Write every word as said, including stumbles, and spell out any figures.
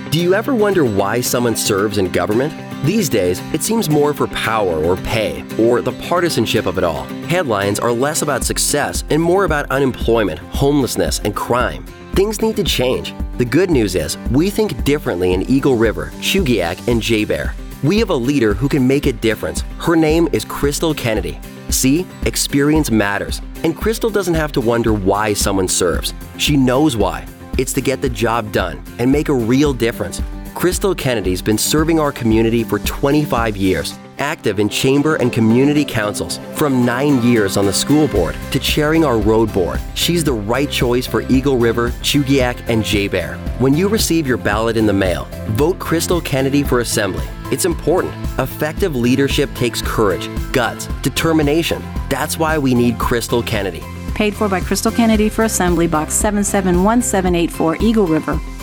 Do you ever wonder why someone serves in government? These days, it seems more for power or pay, or the partisanship of it all. Headlines are less about success and more about unemployment, homelessness, and crime. Things need to change. The good news is, we think differently in Eagle River, Chugiak, and Jay-Bear. We have a leader who can make a difference. Her name is Crystal Kennedy. See, experience matters, and Crystal doesn't have to wonder why someone serves. She knows why. It's to get the job done and make a real difference. Crystal Kennedy's been serving our community for twenty-five years, active in chamber and community councils, from nine years on the school board to chairing our road board. She's the right choice for Eagle River, Chugiak, and Jay-Bear. When you receive your ballot in the mail, vote Crystal Kennedy for Assembly. It's important. Effective leadership takes courage, guts, determination. That's why we need Crystal Kennedy. Paid for by Crystal Kennedy for Assembly, Box seven seven one seven eight four, Eagle River.